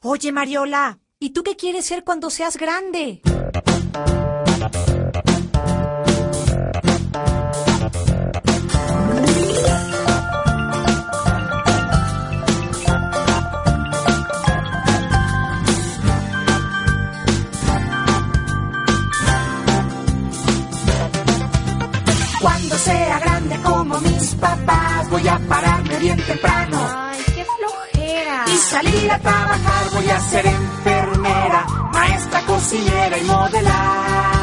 Oye, Mariola, ¿y tú qué quieres ser cuando seas grande? Cuando sea grande como mis papás, voy a pararme bien temprano. Ay, qué flojera. Y salir a trabajar, voy a ser enfermera, maestra, cocinera y modelar.